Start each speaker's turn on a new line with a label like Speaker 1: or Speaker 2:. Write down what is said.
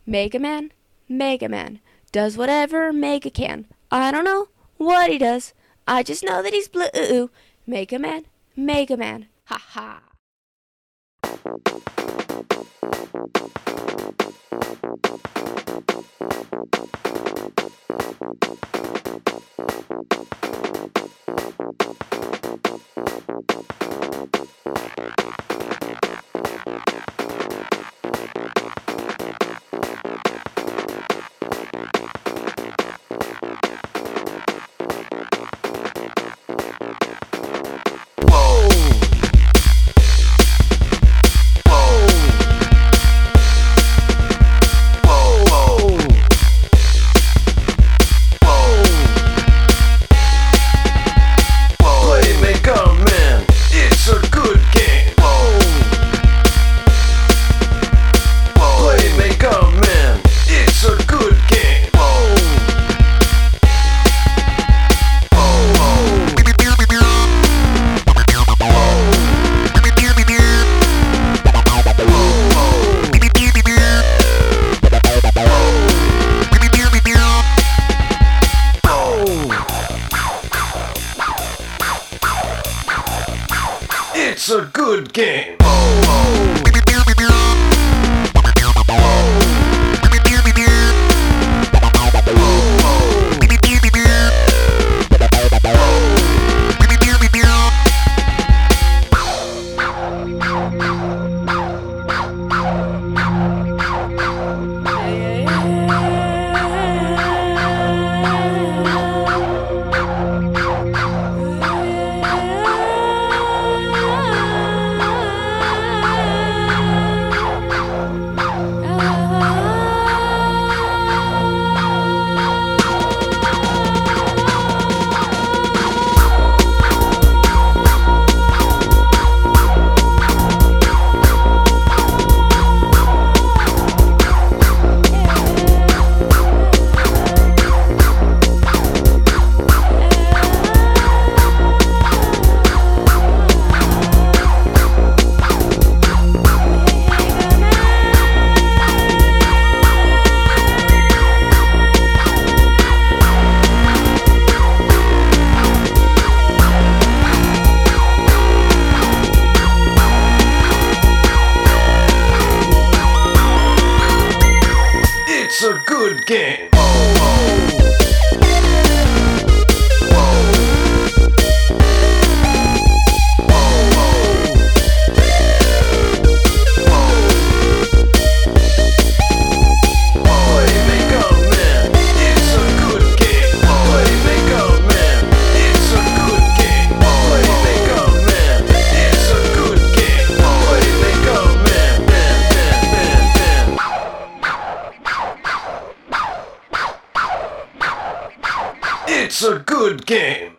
Speaker 1: Mega Man, Mega Man, does whatever Mega can. I don't know what he does. I just know that he's blue. Mega Man, Mega Man, ha ha.
Speaker 2: It's a good game. It's a good game. It's a good game.